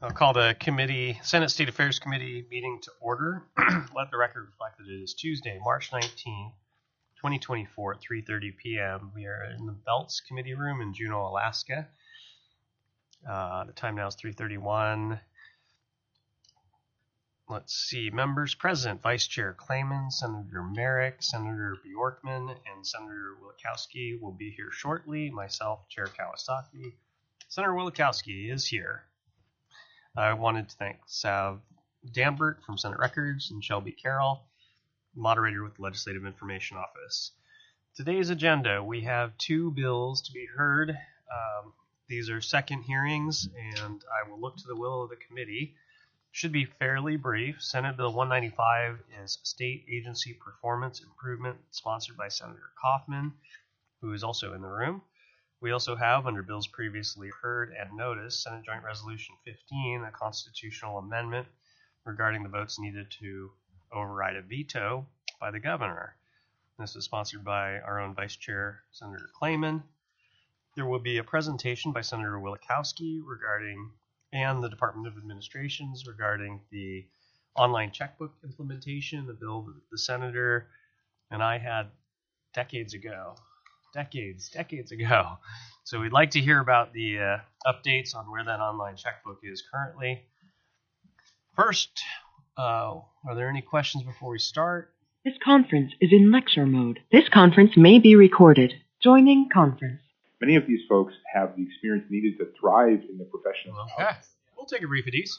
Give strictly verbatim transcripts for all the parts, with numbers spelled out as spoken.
I'll call the committee, Senate State Affairs Committee meeting to order. Let the record reflect that it is Tuesday, March nineteenth, twenty twenty-four at three thirty p.m. We are in the Belts Committee Room in Juneau, Alaska. Uh, the time now is three thirty-one. Let's see. Members present. Vice Chair Clayman, Senator Merrick, Senator Bjorkman, and Senator Wielechowski will be here shortly. Myself, Chair Kawasaki. Senator Wielechowski is here. I wanted to thank Sav Dambert from Senate Records and Shelby Carroll, moderator with the Legislative Information Office. Today's agenda, we have two bills to be heard. Um, these are second hearings, and I will look to the will of the committee. Should be fairly brief. Senate Bill one ninety-five is State Agency Performance Improvement, sponsored by Senator Kaufman, who is also in the room. We also have, under bills previously heard and noticed, Senate Joint Resolution fifteen, a constitutional amendment regarding the votes needed to override a veto by the governor. This is sponsored by our own Vice Chair, Senator Clayman. There will be a presentation by Senator Wielechowski regarding, and the Department of Administrations regarding the online checkbook implementation, the bill that the senator and I had decades ago. Decades, decades ago. So we'd like to hear about the uh, updates on where that online checkbook is currently. First, uh, are there any questions before we start? This conference is in lecture mode. This conference may be recorded. Joining conference. Many of these folks have the experience needed to thrive in the profession. Okay, we'll take a brief of these.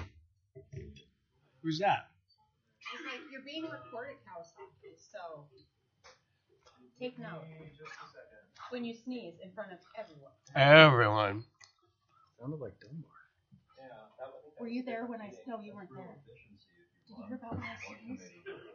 Who's that? It's like you're being recorded, Kawasaki, so take note when you sneeze in front of everyone. Everyone. Sounded like Dunbar. Were you there when I? No, you weren't there. Did you hear about when I sneezed?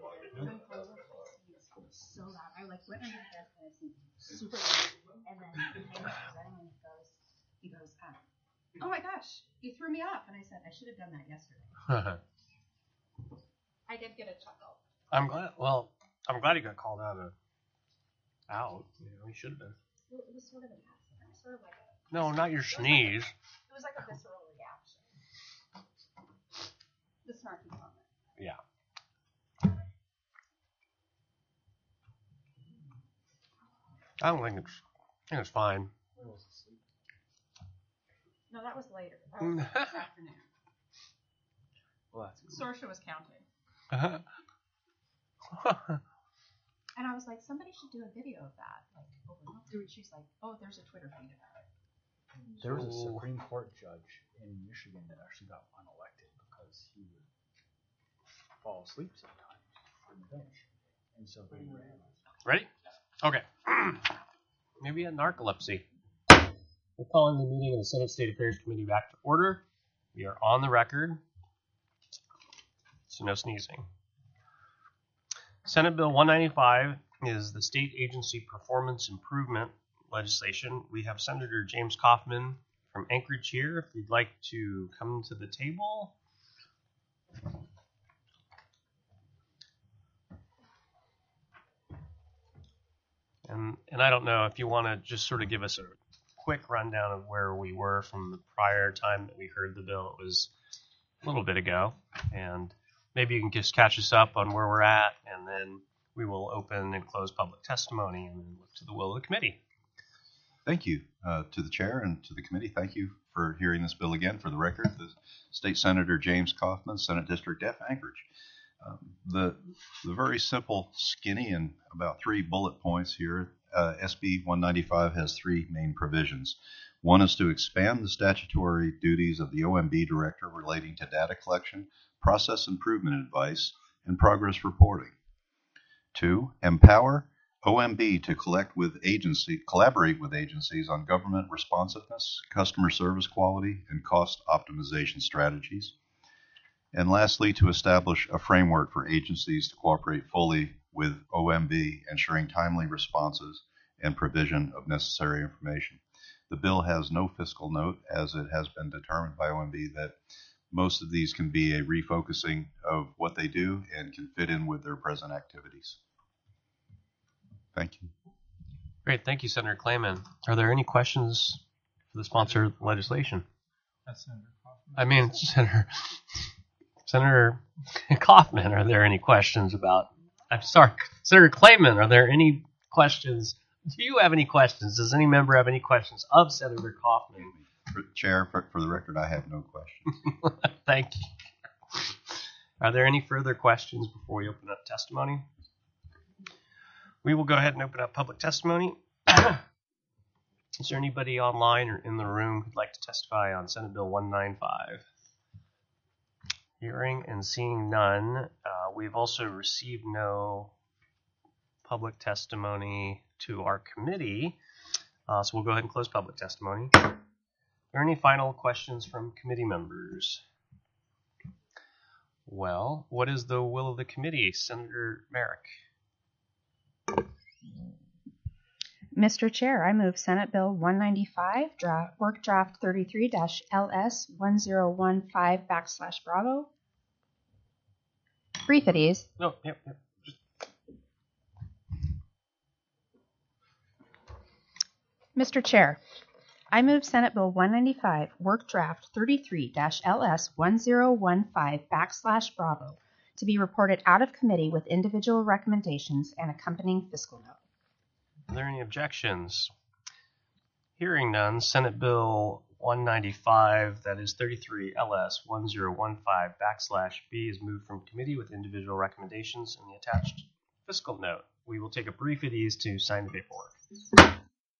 So loud. I like went under the desk and I sneezed super loud. And then he goes, he goes, ah, oh my gosh, you threw me off. And I said, I should have done that yesterday. I did get a chuckle. I'm glad. Well, I'm glad he got called out of out. You know, he should have been. Well, it was sort of an accident. Sort of like a. No, not your sneeze. It was like a visceral reaction. The snarky comment. Yeah. I don't think it's. I think it's fine. No, that was later. That was this afternoon. Well, that's cool. Sorsha was counting. Uh-huh. And I was like, somebody should do a video of that. Like, over and she's like, oh, there's a Twitter feed about it. There was a Supreme Court judge in Michigan that actually got unelected because he would fall asleep sometimes on the bench. And so they ran. Ready? Okay. Maybe a narcolepsy. We're calling the meeting of the Senate State Affairs Committee back to order. We are on the record, so no sneezing. Senate Bill one ninety-five is the State Agency Performance Improvement legislation. We have Senator James Kaufman from Anchorage here. If you'd like to come to the table. And, and I don't know if you want to just sort of give us a quick rundown of where we were from the prior time that we heard the bill. It was a little bit ago. And maybe you can just catch us up on where we're at, and then we will open and close public testimony and then look to the will of the committee. Thank you uh, to the chair and to the committee. Thank you for hearing this bill again. For the record, the State Senator James Kaufman, Senate District F, Anchorage. Um, the the very simple, skinny, and about three bullet points here. Uh, S B one ninety-five has three main provisions. One is to expand the statutory duties of the O M B director relating to data collection, process improvement advice, and progress reporting. Two, empower O M B to collect with agency, collaborate with agencies on government responsiveness, customer service quality, and cost optimization strategies. And lastly, to establish a framework for agencies to cooperate fully with O M B, ensuring timely responses and provision of necessary information. The bill has no fiscal note, as it has been determined by O M B that most of these can be a refocusing of what they do and can fit in with their present activities. Thank you. Great. Thank you, Senator Clayman. Are there any questions for the sponsor legislation? That's Senator Kaufman. I mean, Senator Senator Kaufman, are there any questions about? I'm sorry, Senator Clayman, are there any questions? Do you have any questions? Does any member have any questions of Senator Kaufman? For, Chair, for, for the record, I have no questions. Thank you. Are there any further questions before we open up testimony? We will go ahead and open up public testimony. Is there anybody online or in the room who'd like to testify on Senate Bill one ninety-five? Hearing and seeing none. Uh, we've also received no public testimony to our committee, uh, so we'll go ahead and close public testimony. Are there any final questions from committee members? Well, what is the will of the committee? Senator Merrick. Mister Chair, I move Senate Bill one ninety-five, draft, work draft thirty-three L S one zero one five backslash Bravo. Brief it is. No, yep, yep. Just... Mister Chair, I move Senate Bill one ninety-five, work draft thirty-three L S one zero one five backslash Bravo, to be reported out of committee with individual recommendations and accompanying fiscal note. Are there any objections? Hearing none, Senate Bill one ninety-five, that is thirty-three L S one zero one five backslash B, is moved from committee with individual recommendations and the attached fiscal note. We will take a brief at ease to sign the paperwork.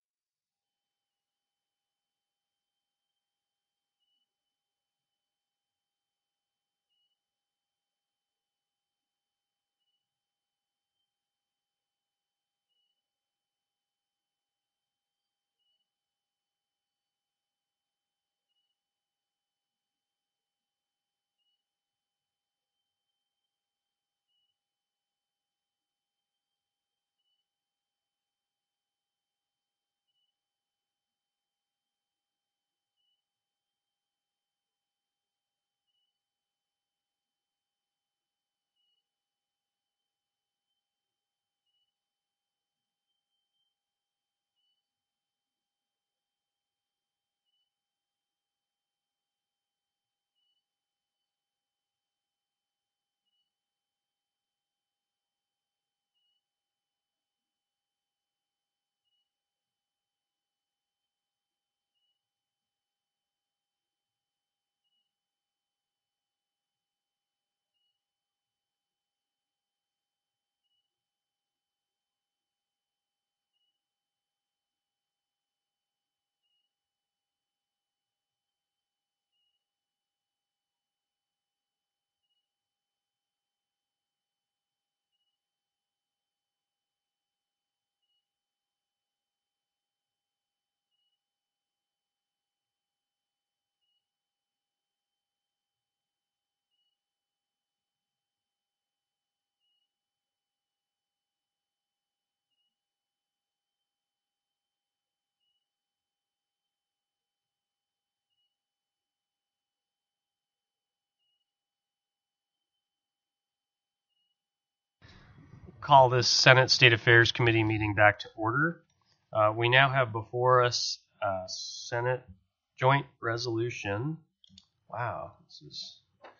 Call this Senate State Affairs Committee meeting back to order. Uh, we now have before us uh, Senate Joint Resolution. Wow, this is.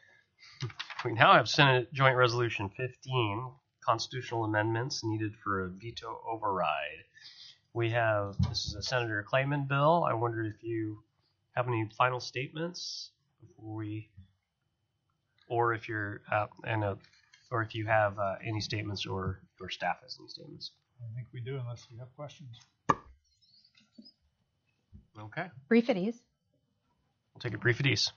We now have Senate Joint Resolution fifteen, constitutional amendments needed for a veto override. We have, this is a Senator Clayman bill. I wonder if you have any final statements before we, or if you're, uh, and a, or if you have uh, any statements, or your staff has any statements. I think we do, unless we have questions. Okay, Brief it is. we'll take a brief at ease.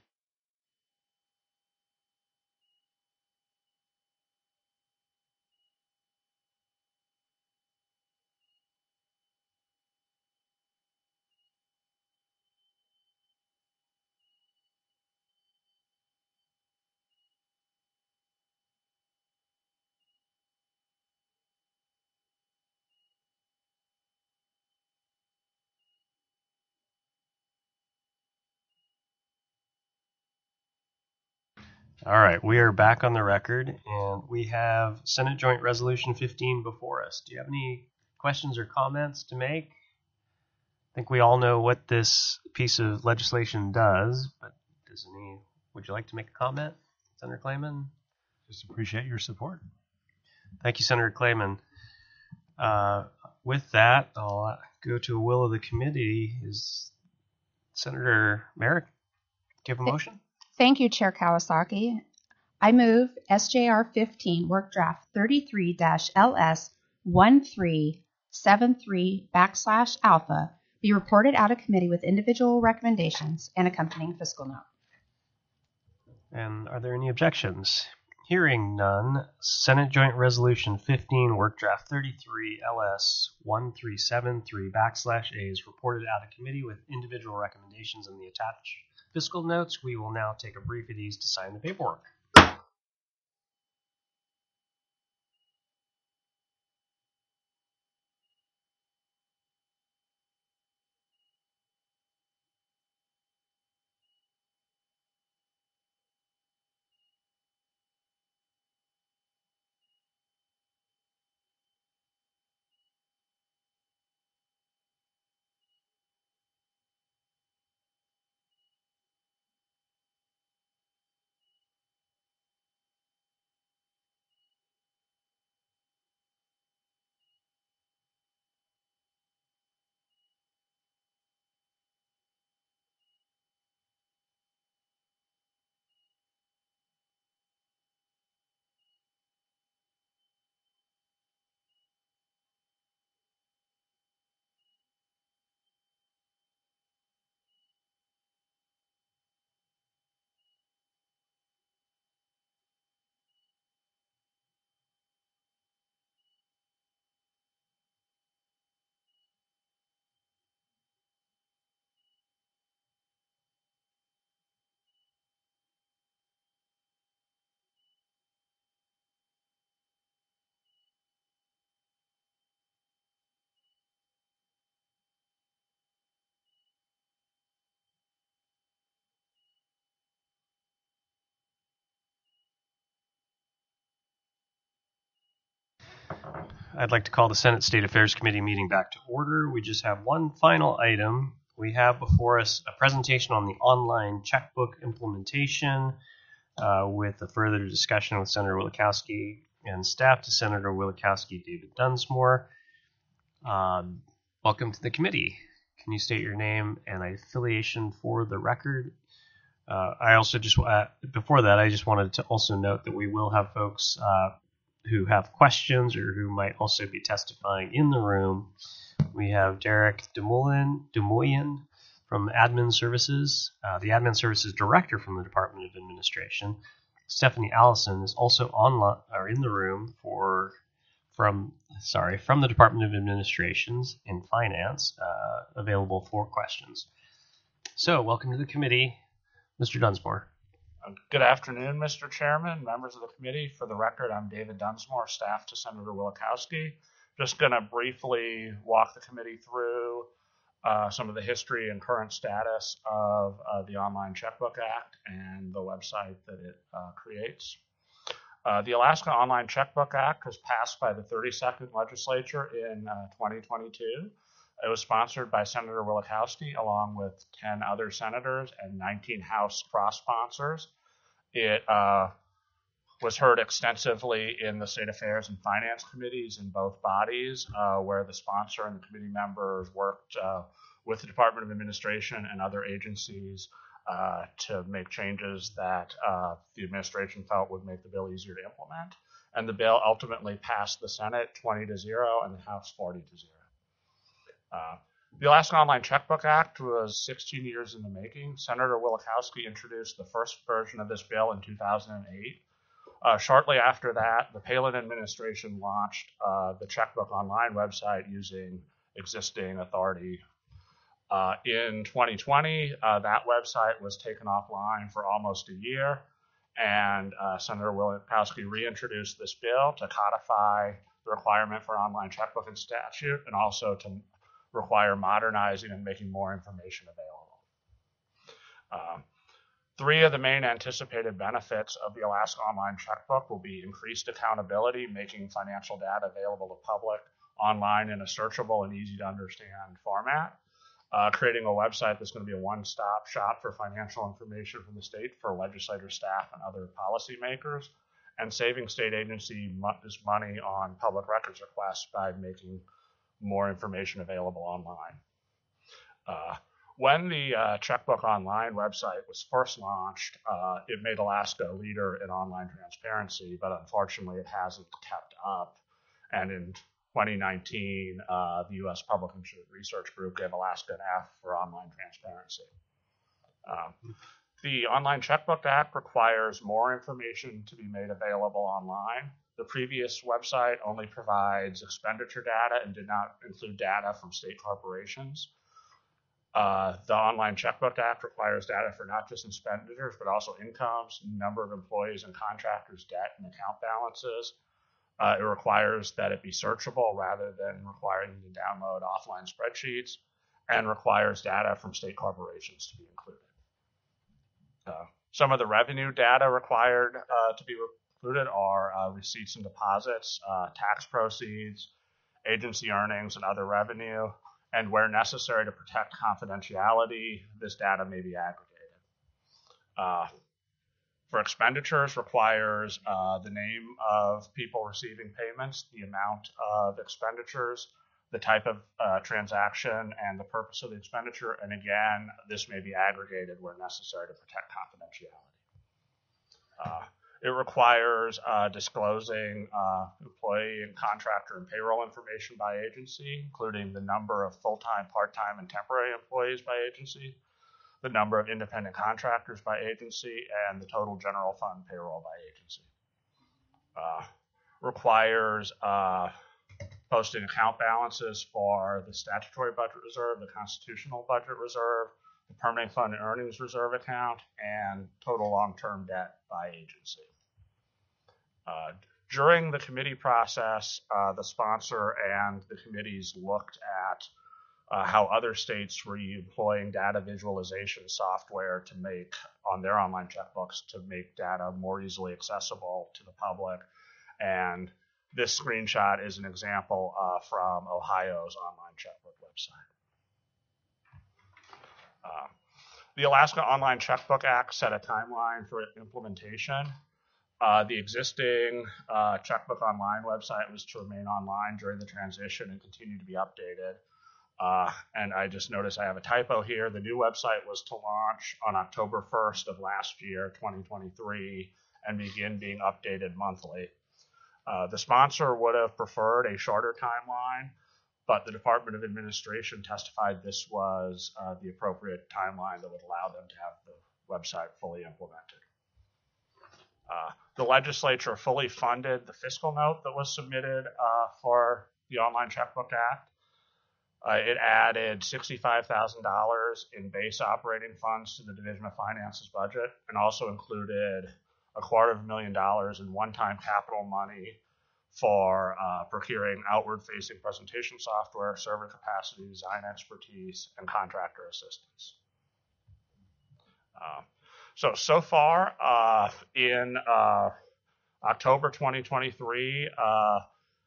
All right, we are back on the record, and we have Senate Joint Resolution fifteen before us. Do you have any questions or comments to make? I think we all know what this piece of legislation does, but does would you like to make a comment, Senator Clayman? Just appreciate your support. Thank you, Senator Clayman. Uh, with that, I'll go to a will of the committee. Is Senator Merrick, do you have a motion? Thank you, Chair Kawasaki. I move S J R fifteen Work Draft thirty-three L S one three seven three backslash alpha be reported out of committee with individual recommendations and accompanying fiscal note. And are there any objections? Hearing none, Senate Joint Resolution fifteen Work Draft thirty-three L S one three seven three backslash A is reported out of committee with individual recommendations and the attached fiscal notes. We will now take a brief at ease to sign the paperwork. I'd like to call the Senate State Affairs Committee meeting back to order. We just have one final item. We have before us a presentation on the online checkbook implementation uh, with a further discussion with Senator Wielechowski and staff to Senator Wielechowski, David Dunsmore. Um, welcome to the committee. Can you state your name and affiliation for the record? Uh, I also just, uh, before that, I just wanted to also note that we will have folks uh, who have questions or who might also be testifying in the room. We have Derek Demoulin, Demoyen from Admin Services, uh, the Admin Services Director from the Department of Administration. Stephanie Allison is also online or in the room for from sorry from the Department of Administrations and Finance, uh, available for questions. So, welcome to the committee, Mister Dunsmore. Good afternoon, Mister Chairman, members of the committee. For the record, I'm David Dunsmore, staff to Senator Wielechowski. Just going to briefly walk the committee through uh, some of the history and current status of uh, the Online Checkbook Act and the website that it uh, creates. Uh, the Alaska Online Checkbook Act was passed by the thirty-second Legislature in uh, twenty twenty-two. It was sponsored by Senator Wielechowski along with ten other senators and nineteen House cross-sponsors. It uh, was heard extensively in the State Affairs and Finance Committees in both bodies, uh, where the sponsor and the committee members worked uh, with the Department of Administration and other agencies uh, to make changes that uh, the administration felt would make the bill easier to implement. And the bill ultimately passed the Senate twenty to zero and the House forty to zero. Uh, the Alaska Online Checkbook Act was sixteen years in the making. Senator Wielechowski introduced the first version of this bill in two thousand eight. Uh, shortly after that, the Palin administration launched uh, the Checkbook Online website using existing authority. Uh, in twenty twenty, uh, that website was taken offline for almost a year, and uh, Senator Wielechowski reintroduced this bill to codify the requirement for online checkbook in statute and also to require modernizing and making more information available. Um, three of the main anticipated benefits of the Alaska Online Checkbook will be increased accountability, making financial data available to public online in a searchable and easy to understand format. uh, creating a website that's going to be a one-stop shop for financial information from the state for legislators, staff, and other policymakers, and saving state agencies money on public records requests by making more information available online. Uh, when the uh, Checkbook Online website was first launched, uh, it made Alaska a leader in online transparency, but unfortunately it hasn't kept up. And in twenty nineteen, uh, the U S Public Research Group gave Alaska an F for online transparency. Um, the Online Checkbook Act requires more information to be made available online. The previous website only provides expenditure data and did not include data from state corporations. Uh, the Online Checkbook Act requires data for not just expenditures, but also incomes, number of employees and contractors, debt, and account balances. Uh, it requires that it be searchable rather than requiring you to download offline spreadsheets, and requires data from state corporations to be included. Uh, some of the revenue data required uh, to be included are uh, receipts and deposits, uh, tax proceeds, agency earnings, and other revenue. And where necessary to protect confidentiality, this data may be aggregated. Uh, for expenditures, requires uh, the name of people receiving payments, the amount of expenditures, the type of uh, transaction, and the purpose of the expenditure. And again, this may be aggregated where necessary to protect confidentiality. Uh, It requires uh, disclosing uh, employee and contractor and payroll information by agency, including the number of full-time, part-time, and temporary employees by agency, the number of independent contractors by agency, and the total general fund payroll by agency. Uh, requires uh, posting account balances for the statutory budget reserve, the constitutional budget reserve, the permanent fund and earnings reserve account, and total long-term debt by agency. Uh, during the committee process, uh, the sponsor and the committees looked at uh, how other states were employing data visualization software to make on their online checkbooks to make data more easily accessible to the public. And this screenshot is an example uh, from Ohio's online checkbook website. Uh, the Alaska Online Checkbook Act set a timeline for implementation. Uh, the existing uh, Checkbook Online website was to remain online during the transition and continue to be updated. Uh, and I just noticed I have a typo here. The new website was to launch on October first of last year, twenty twenty-three, and begin being updated monthly. Uh, the sponsor would have preferred a shorter timeline, but the Department of Administration testified this was uh, the appropriate timeline that would allow them to have the website fully implemented. Uh, the legislature fully funded the fiscal note that was submitted uh, for the Online Checkbook Act. Uh, it added sixty-five thousand dollars in base operating funds to the Division of Finance's budget, and also included a quarter of a million dollars in one-time capital money for uh, procuring outward-facing presentation software, server capacity, design expertise, and contractor assistance. Uh, So, so far uh, in uh, October twenty twenty-three, uh,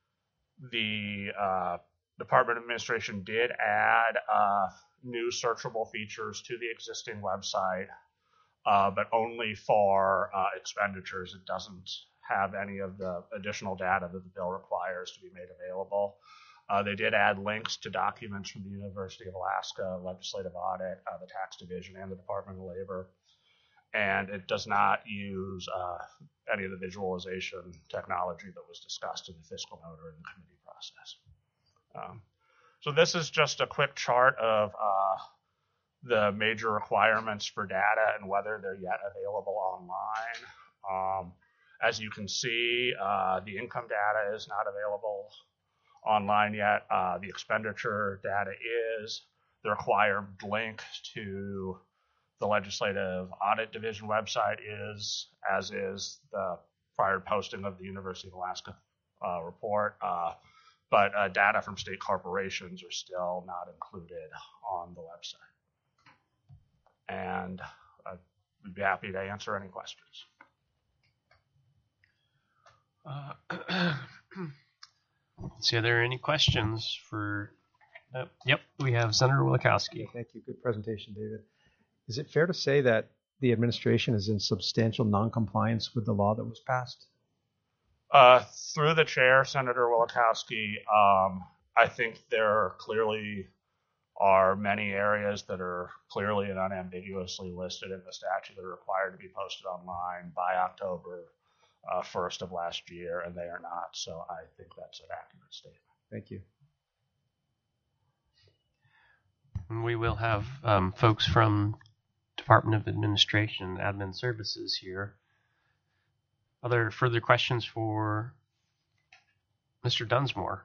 the uh, Department of Administration did add uh, new searchable features to the existing website, uh, but only for uh, expenditures. It doesn't have any of the additional data that the bill requires to be made available. Uh, they did add links to documents from the University of Alaska, Legislative Audit, uh, the Tax Division, and the Department of Labor. And it does not use uh, any of the visualization technology that was discussed in the fiscal note or in the committee process. Um, so this is just a quick chart of uh, the major requirements for data and whether they're yet available online. Um, as you can see, uh, the income data is not available online yet. Uh, the expenditure data is. The required link to the Legislative Audit Division website is, as is the prior posting of the University of Alaska uh, report, uh, but uh, data from state corporations are still not included on the website. And I'd be happy to answer any questions. Uh, let's see, are there any questions for Uh, yep, we have Senator Wielechowski. Okay, thank you. Good presentation, David. Is it fair to say that the administration is in substantial noncompliance with the law that was passed? Uh, through the chair, Senator Wielechowski, um, I think there clearly are many areas that are clearly and unambiguously listed in the statute that are required to be posted online by October uh, first of last year, and they are not. So I think that's an accurate statement. Thank you. And we will have um, folks from Department of Administration and Admin Services here. Other further questions for Mister Dunsmore?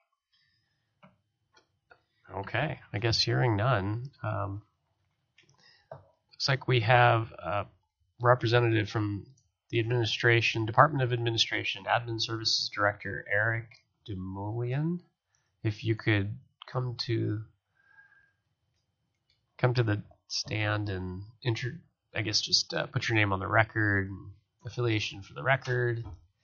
Okay, I guess hearing none. Um, looks like we have a representative from the administration, Department of Administration, Admin Services Director Eric Demoulian. If you could come to come to the stand and intro, I guess just uh, put your name on the record, affiliation for the record.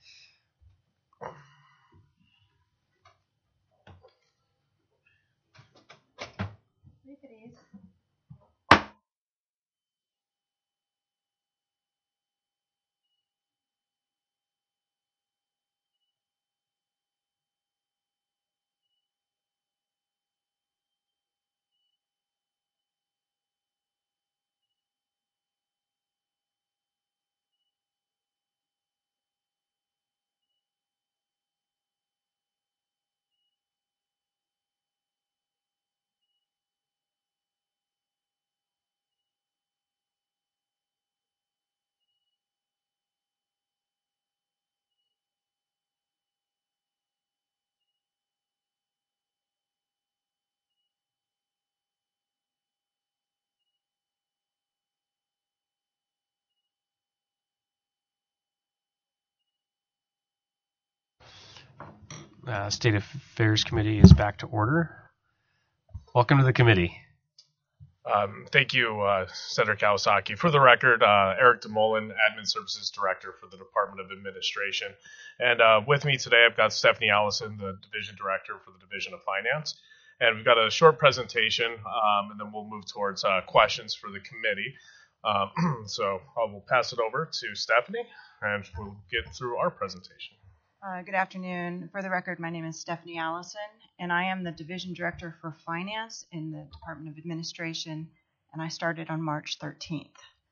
Uh, State Affairs Committee is back to order. Welcome to the committee. Um, thank you, uh, Senator Kawasaki. For the record, uh, Eric Demoulian, Admin Services Director for the Department of Administration. And uh, with me today, I've got Stephanie Allison, the Division Director for the Division of Finance. And we've got a short presentation, um, and then we'll move towards uh, questions for the committee. Um, so I will pass it over to Stephanie, and we'll get through our presentation. Uh, good afternoon. For the record, my name is Stephanie Allison, and I am the Division Director for Finance in the Department of Administration, and I started on March thirteenth.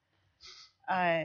Uh,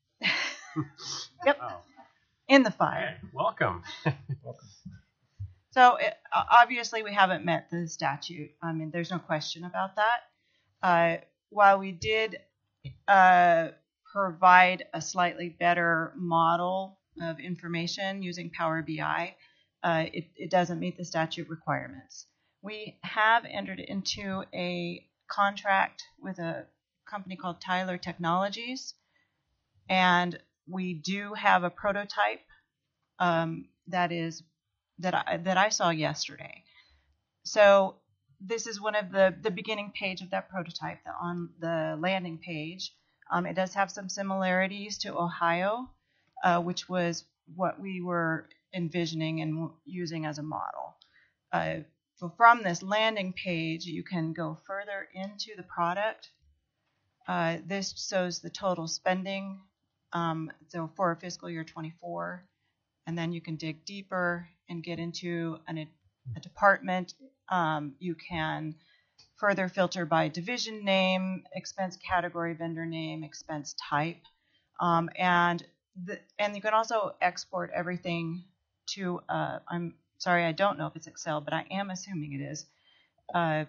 yep, Oh. In the fire. Hey, welcome. welcome. So it, obviously we haven't met the statute. I mean, there's no question about that. Uh, while we did uh, provide a slightly better model of information using Power B I, uh, it, it doesn't meet the statute requirements. We have entered into a contract with a company called Tyler Technologies, and we do have a prototype um, that is that I, that I saw yesterday. So this is one of the the beginning page of that prototype. The, on the landing page, um, it does have some similarities to Ohio, Uh, which was what we were envisioning and using as a model. Uh, so from this landing page, you can go further into the product. Uh, this shows the total spending, um, so for fiscal year twenty-four, and then you can dig deeper and get into an, a department. Um, you can further filter by division name, expense category, vendor name, expense type, um, and The, and you can also export everything to, uh, I'm sorry, I don't know if it's Excel, but I am assuming it is. Uh,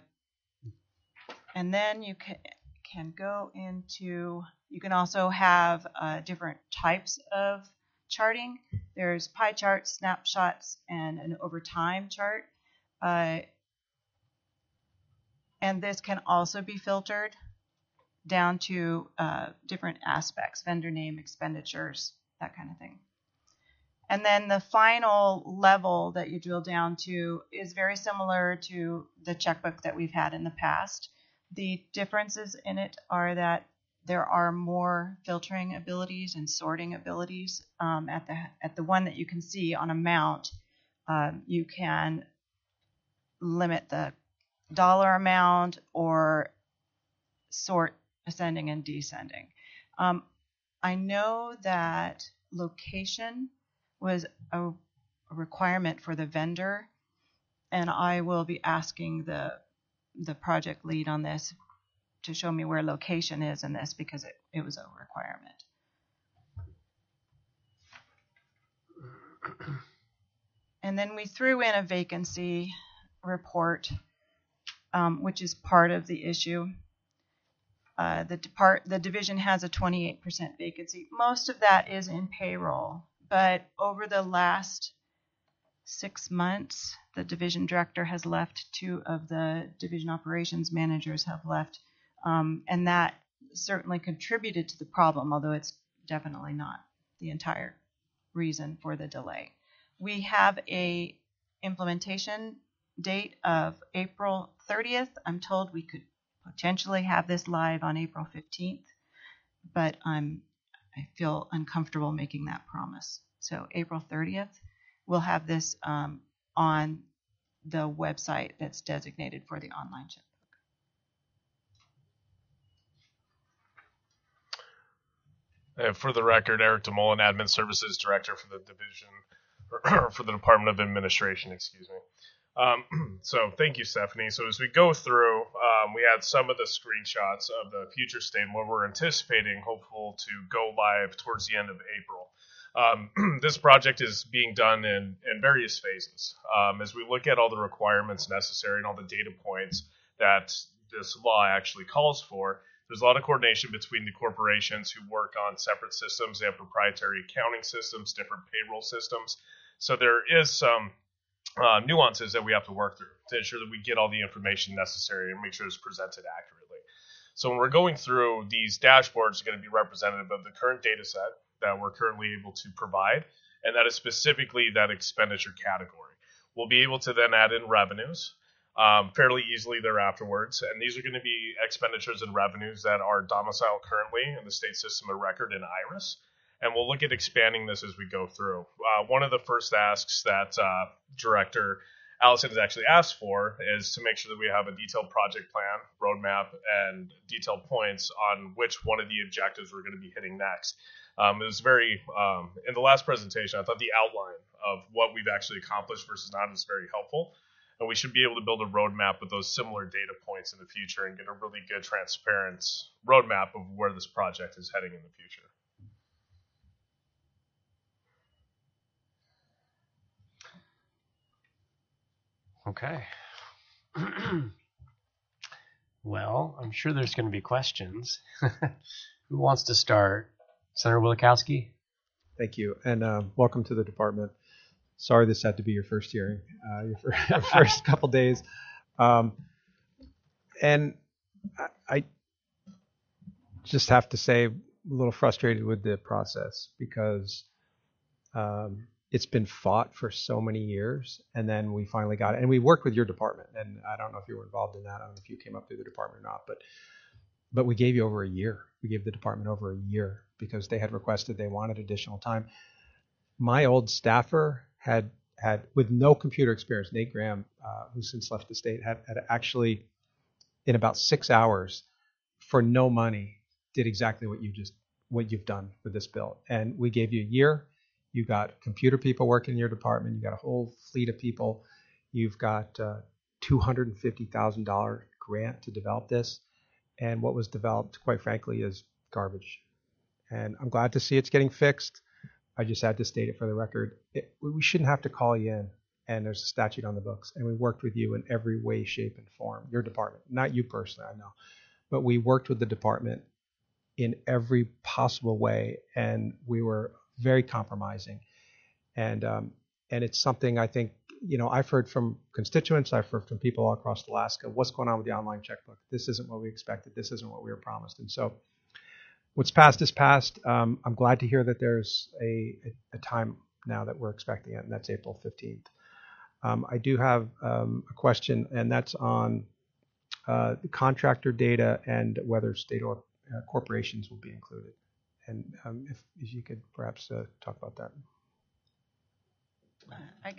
and then you can, can go into, you can also have uh, different types of charting. There's pie charts, snapshots, and an over time chart. Uh, and this can also be filtered down to uh, different aspects, vendor name, expenditures, that kind of thing. And then the final level that you drill down to is very similar to the checkbook that we've had in the past. The differences in it are that there are more filtering abilities and sorting abilities. Um, at the at the one that you can see on amount, um, you can limit the dollar amount or sort ascending and descending. Um, I know that location was a, a requirement for the vendor, and I will be asking the the project lead on this to show me where location is in this, because it, it was a requirement. And then we threw in a vacancy report, um, which is part of the issue. Uh, the depart the division has a twenty-eight percent vacancy. Most of that is in payroll, but over the last six months, the division director has left. Two of the division operations managers have left, um, and that certainly contributed to the problem, although it's definitely not the entire reason for the delay. We have a implementation date of April thirtieth. I'm told we could potentially have this live on April fifteenth, but I'm I feel uncomfortable making that promise. So April thirtieth, we'll have this um, on the website that's designated for the online checkbook. And for the record, Eric DeMolin, Admin Services Director for the division, or for the Department of Administration, excuse me. Um, so thank you, Stephanie. So as we go through, um, we had some of the screenshots of the future state and what we're anticipating, hopeful to go live towards the end of April. Um, this project is being done in, in various phases. Um, as we look at all the requirements necessary and all the data points that this law actually calls for, there's a lot of coordination between the corporations who work on separate systems. They have proprietary accounting systems, different payroll systems. So there is some uh, nuances that we have to work through to ensure that we get all the information necessary and make sure it's presented accurately. So when we're going through, these dashboards are going to be representative of the current data set that we're currently able to provide, and that is specifically that expenditure category. We'll be able to then add in revenues um, fairly easily thereafterwards, and these are going to be expenditures and revenues that are domiciled currently in the state system of record in IRIS, and we'll look at expanding this as we go through. Uh, one of the first asks that uh, Director Allison has actually asked for is to make sure that we have a detailed project plan, roadmap, and detailed points on which one of the objectives we're going to be hitting next. Um, it was very, um, in the last presentation, I thought the outline of what we've actually accomplished versus not is very helpful. And we should be able to build a roadmap with those similar data points in the future and get a really good, transparent roadmap of where this project is heading in the future. Okay. Well, I'm sure there's going to be questions. Who wants to start? Senator Wielechowski? Thank you, and uh, welcome to the department. Sorry this had to be your first hearing, uh, your first, first couple days. Um, and I, I just have to say, a little frustrated with the process because um, it's been fought for so many years, and then we finally got it. And we worked with your department, and I don't know if you were involved in that. I don't know if you came up through the department or not, but but we gave you over a year. We gave the department over a year because they had requested, they wanted additional time. My old staffer had, had with no computer experience, Nate Graham, uh, who since left the state, had, had actually, in about six hours, for no money, did exactly what you just, what you've done with this bill. And we gave you a year. You got computer people working in your department. You got a whole fleet of people. You've got uh, two hundred fifty thousand dollars grant to develop this. And what was developed, quite frankly, is garbage. And I'm glad to see it's getting fixed. I just had to state it for the record. It, we shouldn't have to call you in, and there's a statute on the books. And we worked with you in every way, shape, and form. Your department, not you personally, I know. But we worked with the department in every possible way, and we were very compromising. And um, and it's something I think, you know, I've heard from constituents, I've heard from people all across Alaska, what's going on with the online checkbook? This isn't what we expected. This isn't what we were promised. And so what's passed is passed. Um, I'm glad to hear that there's a, a, a time now that we're expecting it, and that's April fifteenth. Um, I do have um, a question, and that's on uh, the contractor data and whether state or uh, corporations will be included. And um, if, if you could perhaps uh, talk about that. I can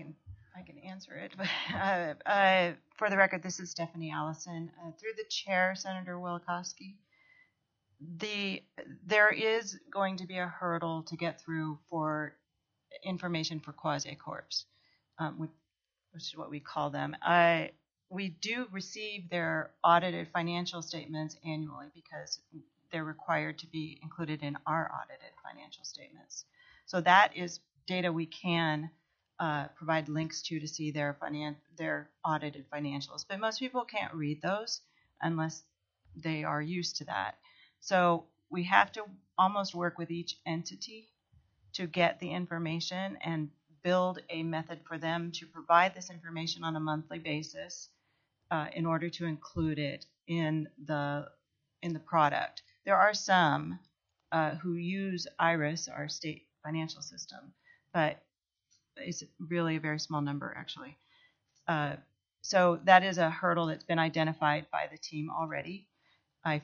I can answer it. But, uh, uh, for the record, this is Stephanie Allison. Uh, through the chair, Senator Wielkowski, the there is going to be a hurdle to get through for information for quasi-corps, um, which, which is what we call them. I, we do receive their audited financial statements annually because they're required to be included in our audited financial statements. So that is data we can uh, provide links to to see their finan- their audited financials. But most people can't read those unless they are used to that. So we have to almost work with each entity to get the information and build a method for them to provide this information on a monthly basis uh, in order to include it in the in the product. There are some uh, who use IRIS, our state financial system, but it's really a very small number, actually. Uh, so that is a hurdle that's been identified by the team already. I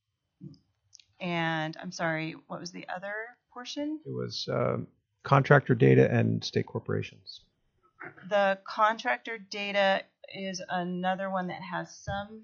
and I'm sorry, what was the other portion? It was um, contractor data and state corporations. The contractor data is another one that has some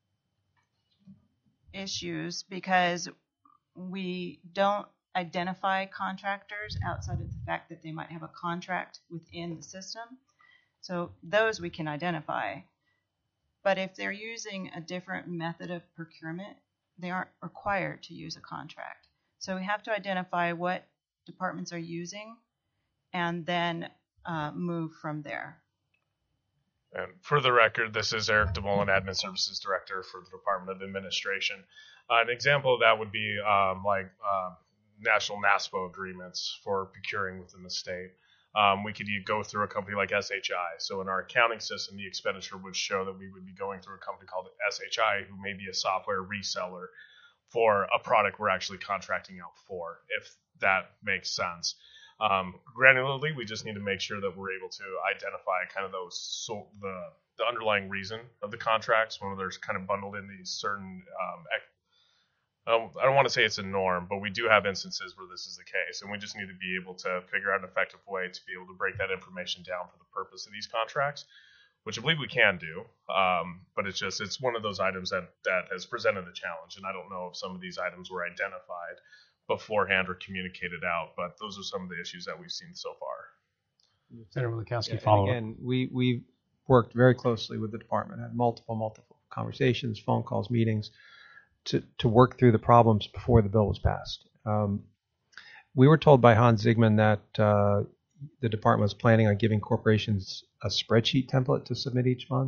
issues because we don't identify contractors outside of the fact that they might have a contract within the system. So those we can identify. But if they're using a different method of procurement, they aren't required to use a contract. So we have to identify what departments are using and then uh, move from there. And for the record, this is Eric DeMolin, Admin Services Director for the Department of Administration. Uh, an example of that would be um, like uh, national NASPO agreements for procuring within the state. Um, we could go through a company like S H I. So in our accounting system, the expenditure would show that we would be going through a company called S H I, who may be a software reseller for a product we're actually contracting out for, if that makes sense. Um, granularly, we just need to make sure that we're able to identify kind of those so the the underlying reason of the contracts when there's kind of bundled in these certain. Um, I don't, I don't want to say it's a norm, but we do have instances where this is the case, and we just need to be able to figure out an effective way to be able to break that information down for the purpose of these contracts, which I believe we can do. Um, but it's just it's one of those items that that has presented a challenge, and I don't know if some of these items were identified beforehand or communicated out, but those are some of the issues that we've seen so far. Senator Wielkowski, Yeah, follow and again, we we worked very closely with the department, had multiple multiple conversations, phone calls, meetings to to work through the problems before the bill was passed. Um, we were told by Hans Ziegman that uh, the department was planning on giving corporations a spreadsheet template to submit each month.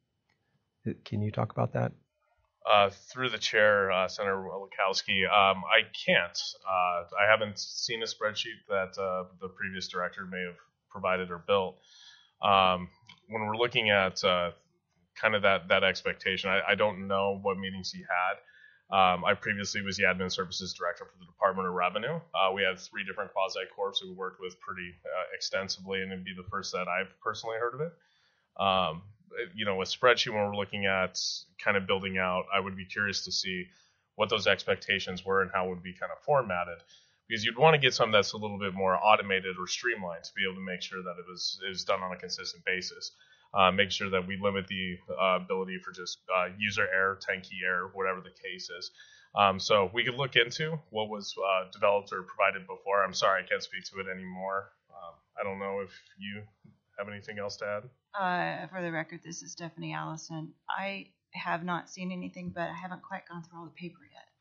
Can you talk about that? Uh, through the chair, uh, Senator Wielkowski, um, I can't. Uh, I haven't seen a spreadsheet that uh, the previous director may have provided or built. Um, when we're looking at uh, kind of that that expectation, I, I don't know what meetings he had. Um, I previously was the Admin Services Director for the Department of Revenue. Uh, we had three different quasi-corps who we worked with pretty uh, extensively, and it'd be the first that I've personally heard of it. Um, you know, a spreadsheet when we're looking at kind of building out, I would be curious to see what those expectations were and how it would be kind of formatted, because you'd want to get something that's a little bit more automated or streamlined to be able to make sure that it was is done on a consistent basis. Uh, make sure that we limit the uh, ability for just uh, user error, ten key error, whatever the case is. Um, so we could look into what was uh, developed or provided before. I'm sorry, I can't speak to it anymore. Um, I don't know if you have anything else to add. Uh, for the record, this is Stephanie Allison. I have not seen anything, but I haven't quite gone through all the paper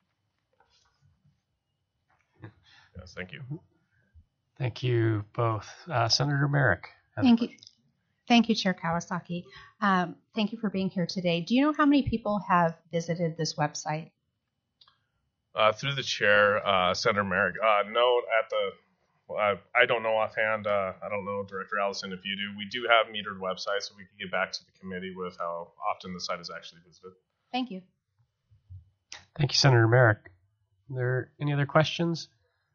yet. Yes, thank you. Thank you both. Uh, Senator Merrick. Thank you. Thank you, Chair Kawasaki. Um, thank you for being here today. Do you know how many people have visited this website? Uh, through the chair, uh, Senator Merrick. Uh, no, at the Uh, I don't know offhand. Uh, I don't know, Director Allison, if you do. We do have metered websites, so we can get back to the committee with how often the site is actually visited. Thank you. Thank you, Senator Merrick. Are there any other questions?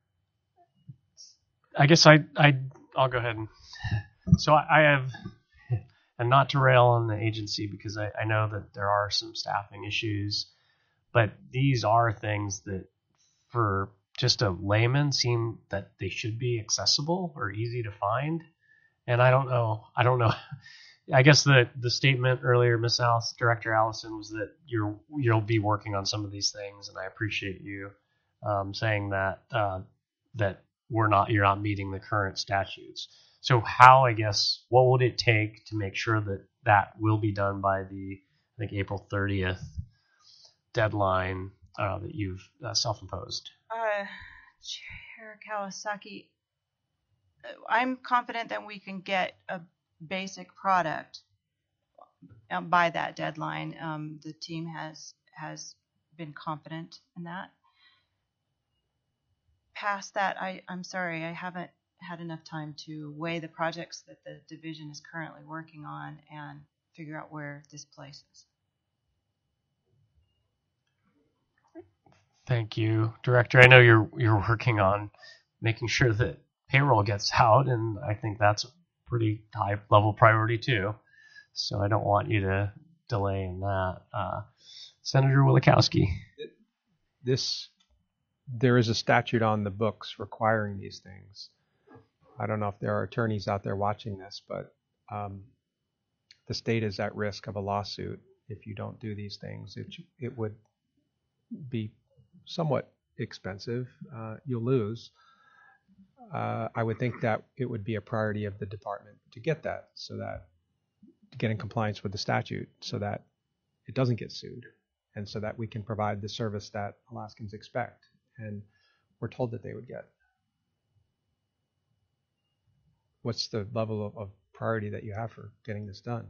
I guess I, I, I'll go ahead and. So I, I have, and not to rail on the agency because I, I know that there are some staffing issues, but these are things that for just a layman seem that they should be accessible or easy to find. and I don't know. I don't know. I guess the the statement earlier, Miss Alice, Director Allison, was that you're you'll be working on some of these things, and I appreciate you um, saying that uh, that we're not you're not meeting the current statutes. So how, I guess, what would it take to make sure that that will be done by the I think April thirtieth deadline uh, that you've uh, self-imposed? Uh, Chair Kawasaki, I'm confident that we can get a basic product um, by that deadline. Um, the team has has been confident in that. Past that, I, I'm sorry, I haven't had enough time to weigh the projects that the division is currently working on and figure out where this places. Thank you, Director. I know you're you're working on making sure that payroll gets out, and I think that's a pretty high level priority too. So I don't want you to delay in that. Uh, Senator Wielechowski. This, there is a statute on the books requiring these things. I don't know if there are attorneys out there watching this, but um, the state is at risk of a lawsuit if you don't do these things. It it would be somewhat expensive. Uh, you'll lose. Uh, I would think that it would be a priority of the department to get that, so that to get in compliance with the statute, so that it doesn't get sued, and so that we can provide the service that Alaskans expect, and we're told that they would get. What's the level of, of priority that you have for getting this done?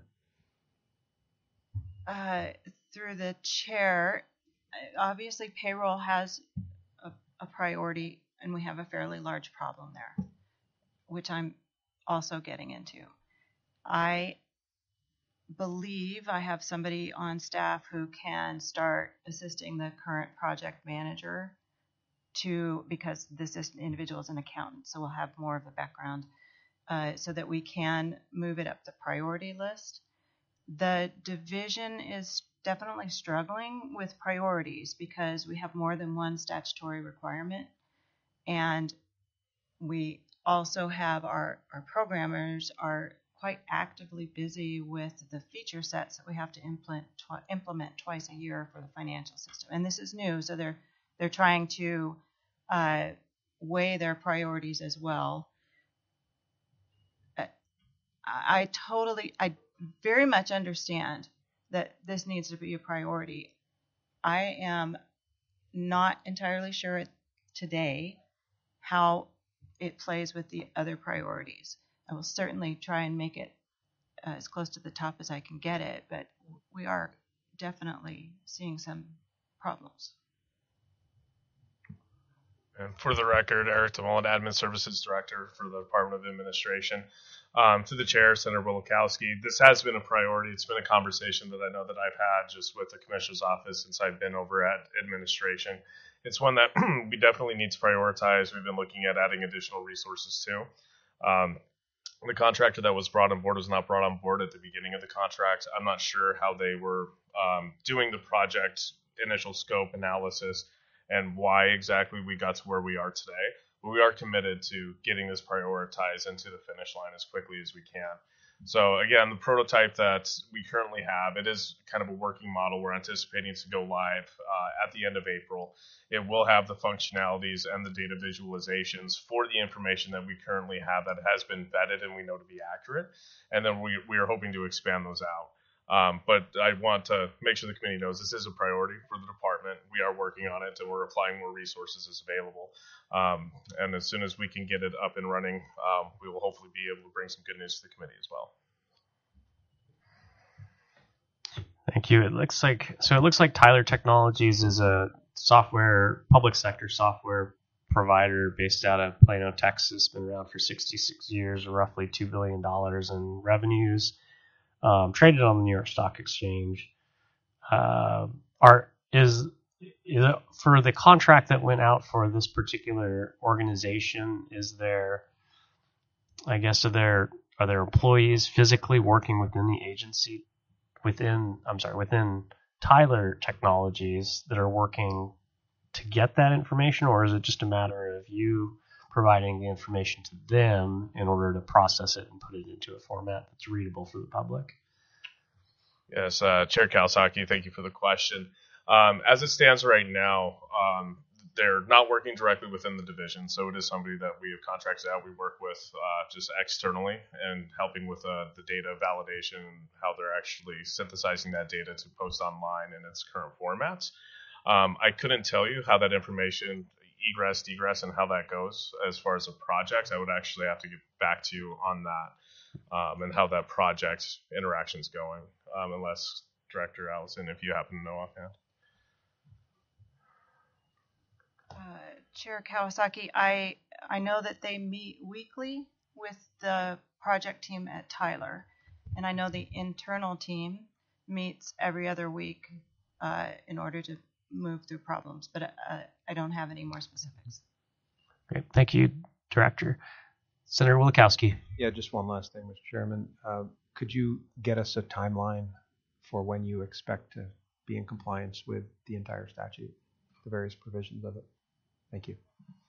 Uh, through the chair, obviously payroll has a, a priority, and we have a fairly large problem there, which I'm also getting into. I believe I have somebody on staff who can start assisting the current project manager to, because this is, individual is an accountant, so we'll have more of a background, uh, so that we can move it up the priority list. The division is definitely struggling with priorities because we have more than one statutory requirement, and we also have our, our programmers are quite actively busy with the feature sets that we have to implement tw- implement twice a year for the financial system. And this is new, so they're they're trying to uh, weigh their priorities as well. Uh, I, I totally, I very much understand that this needs to be a priority. I am not entirely sure today how it plays with the other priorities. I will certainly try and make it uh, as close to the top as I can get it, but we are definitely seeing some problems. And for the record, Eric DeMullen, Admin Services Director for the Department of Administration. Um, to the chair, Senator Wielechowski, this has been a priority. It's been a conversation that I know that I've had just with the Commissioner's office since I've been over at administration. It's one that we definitely need to prioritize. We've been looking at adding additional resources too. Um, the contractor that was brought on board was not brought on board at the beginning of the contract. I'm not sure how they were um, doing the project initial scope analysis and why exactly we got to where we are today. But we are committed to getting this prioritized into the finish line as quickly as we can. So again, the prototype that we currently have, it is kind of a working model. We're anticipating to go live uh, at the end of April. It will have the functionalities and the data visualizations for the information that we currently have that has been vetted and we know to be accurate. And then we, we are hoping to expand those out. Um, but I want to make sure the committee knows this is a priority for the department. We are working on it, and we're applying more resources as available. Um, and as soon as we can get it up and running, um, we will hopefully be able to bring some good news to the committee as well. Thank you. It looks like so. It looks like Tyler Technologies is a software, public sector software provider based out of Plano, Texas. Been around for sixty-six years, roughly two billion dollars in revenues. Um, traded on the New York Stock Exchange. Uh, are is, is it, for the contract that went out for this particular organization? Is there, I guess, are there are there employees physically working within the agency, within I'm sorry, within Tyler Technologies that are working to get that information, or is it just a matter of you providing the information to them in order to process it and put it into a format that's readable for the public. Yes, uh, Chair Kawasaki, thank you for the question. Um, as it stands right now, um, they're not working directly within the division, so it is somebody that we have contracted out. We work with uh, just externally and helping with uh, the data validation and how they're actually synthesizing that data to post online in its current formats. Um, I couldn't tell you how that information, egress, degress, and how that goes as far as a project. I would actually have to get back to you on that um, and how that project interaction is going, um, unless Director Allison, if you happen to know offhand. Uh, Chair Kawasaki, I I know that they meet weekly with the project team at Tyler, and I know the internal team meets every other week uh, in order to move through problems, but uh, I don't have any more specifics. Great. Thank you, Director. Senator Wielechowski. Yeah, just one last thing, Mister Chairman. Uh, could you get us a timeline for when you expect to be in compliance with the entire statute, the various provisions of it? Thank you.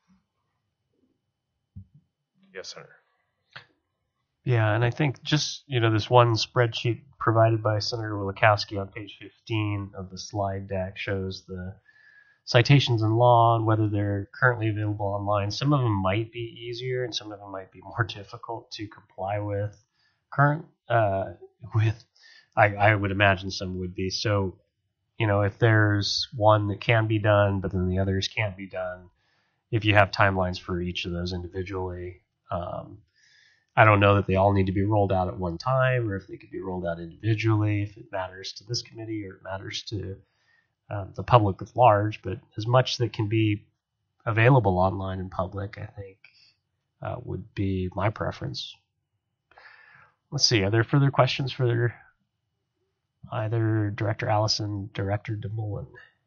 Yes, sir. Yeah, and I think just, you know, this one spreadsheet provided by Senator Wielechowski on page fifteen of the slide deck shows the citations in law and whether they're currently available online. Some of them might be easier and some of them might be more difficult to comply with. Current, uh, with, I, I would imagine some would be. So, you know, if there's one that can be done, but then the others can't be done, if you have timelines for each of those individually, um, I don't know that they all need to be rolled out at one time or if they could be rolled out individually, if it matters to this committee or it matters to uh, the public at large. But as much that can be available online in public, I think uh, would be my preference. Let's see. Are there further questions for either Director Allison, Director DeMullen?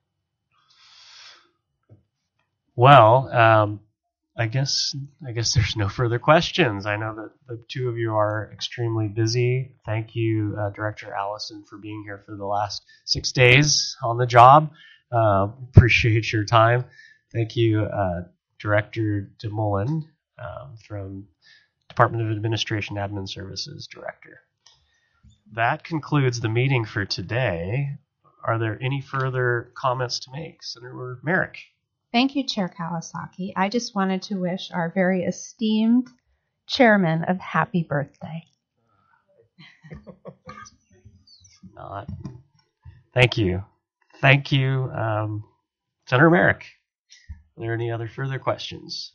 Well, um, I guess I guess there's no further questions. I know that the two of you are extremely busy. Thank you, uh, Director Allison, for being here for the last six days on the job. Uh, appreciate your time. Thank you, uh, Director DeMullen um, from Department of Administration Admin Services Director. That concludes the meeting for today. Are there any further comments to make? Senator Merrick. Thank you, Chair Kawasaki. I just wanted to wish our very esteemed chairman a happy birthday. Not. Thank you. Thank you, um, Senator Merrick. Are there any other further questions?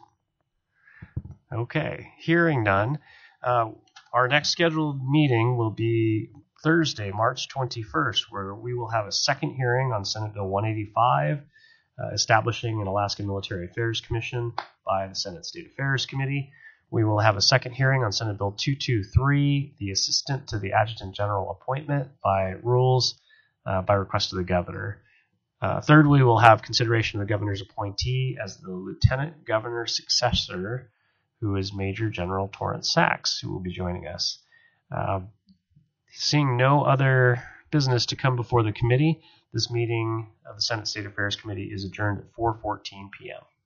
Okay, hearing none. Uh, our next scheduled meeting will be Thursday, March twenty-first, where we will have a second hearing on Senate Bill one eighty-five, uh, establishing an Alaska Military Affairs Commission by the Senate State Affairs Committee. We will have a second hearing on Senate Bill two twenty-three, the Assistant to the Adjutant General appointment by rules uh, by request of the governor. Uh, third, we will have consideration of the governor's appointee as the Lieutenant Governor's successor, who is Major General Torrance Sachs, who will be joining us. Uh, seeing no other business to come before the committee, this meeting of the Senate State Affairs Committee is adjourned at four fourteen p.m.